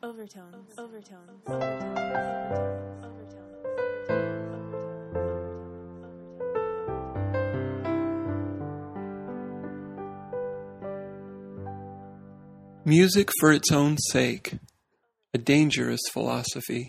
Music for its own sake, a dangerous philosophy.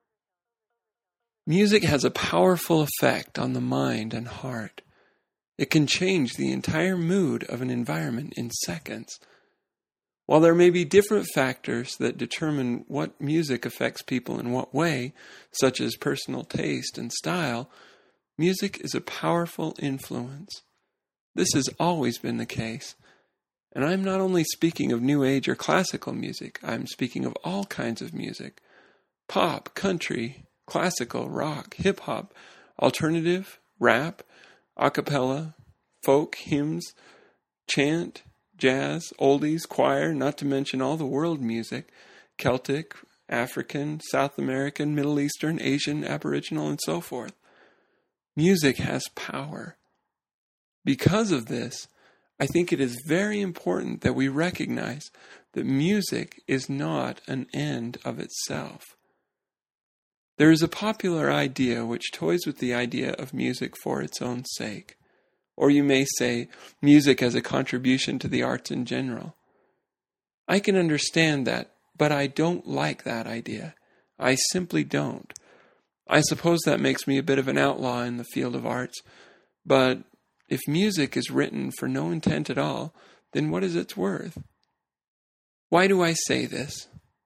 Music has a powerful effect on the mind and heart. It can change the entire mood of an environment in seconds. While there may be different factors that determine what music affects people in what way, such as personal taste and style, music is a powerful influence. This has always been the case. And I'm not only speaking of New Age or classical music, I'm speaking of all kinds of music. Pop, country, classical, rock, hip-hop, alternative, rap, a cappella, folk, hymns, chant, jazz, oldies, choir, not to mention all the world music, Celtic, African, South American, Middle Eastern, Asian, Aboriginal, and so forth. Music has power. Because of this, I think it is very important that we recognize that music is not an end of itself. There is a popular idea which toys with the idea of music for its own sake. Or you may say, music as a contribution to the arts in general. I can understand that, but I don't like that idea. I simply don't. I suppose that makes me a bit of an outlaw in the field of arts, but if music is written for no intent at all, then what is its worth? Why do I say this?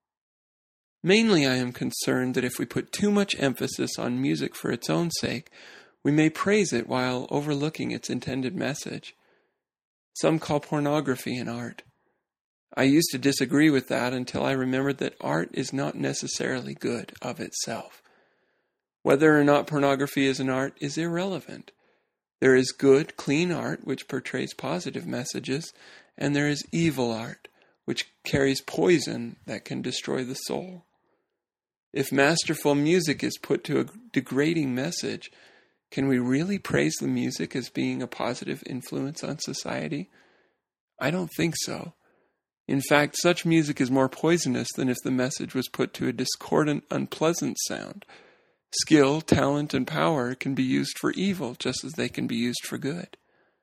Mainly I am concerned that if we put too much emphasis on music for its own sake, we may praise it while overlooking its intended message. Some call pornography an art. I used to disagree with that until I remembered that art is not necessarily good of itself. Whether or not pornography is an art is irrelevant. There is good, clean art which portrays positive messages, and there is evil art which carries poison that can destroy the soul. If masterful music is put to a degrading message, can we really praise the music as being a positive influence on society? I don't think so. In fact, such music is more poisonous than if the message was put to a discordant, unpleasant sound. Skill, talent, and power can be used for evil just as they can be used for good.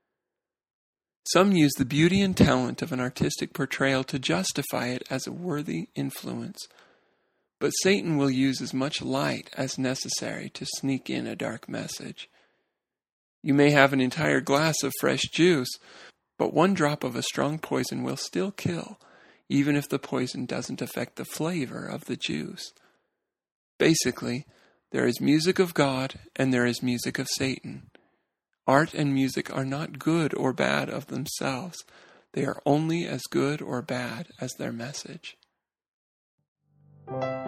Some use the beauty and talent of an artistic portrayal to justify it as a worthy influence. But Satan will use as much light as necessary to sneak in a dark message. You may have an entire glass of fresh juice, but one drop of a strong poison will still kill, even if the poison doesn't affect the flavor of the juice. Basically, there is music of God and there is music of Satan. Art and music are not good or bad of themselves. They are only as good or bad as their message.